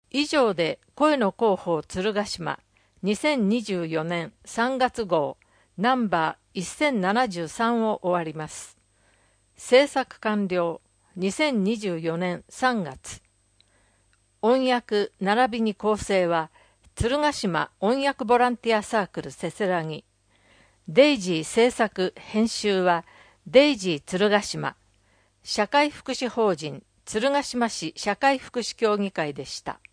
以上で声の広報鶴ヶ島2024年3月号ナンバー1073を終わります。制作完了2024年3月。音訳並びに構成は鶴ヶ島音訳ボランティアサークルせせらぎ。デイジー制作編集はデイジー鶴ヶ島社会福祉法人鶴ヶ島市社会福祉協議会でした。